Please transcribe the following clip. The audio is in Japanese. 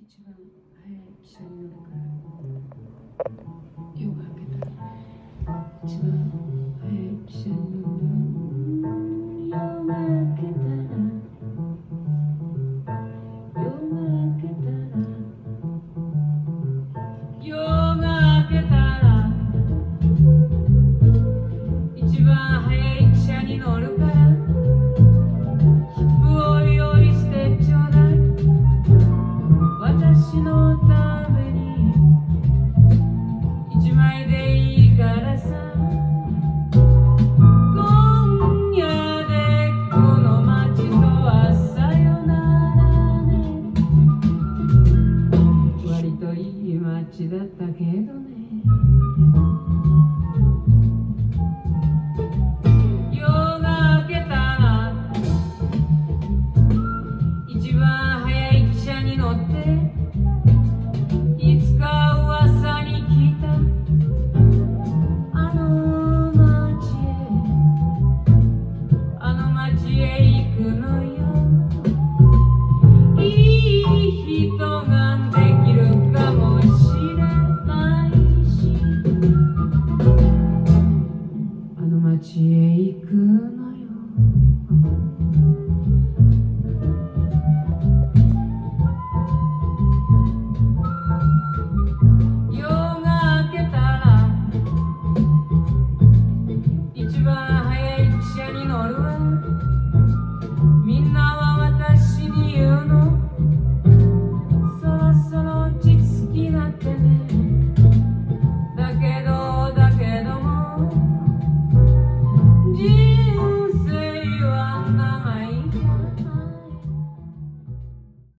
一番早い汽車に乗るから夜が明けたら一番早い汽車に乗る夜が明けたら夜が明けたら一番早い汽車に乗るから切符を用意してちょうだい私のために一枚でいいからさ今夜でこの街とはさよならね割といい街だったけど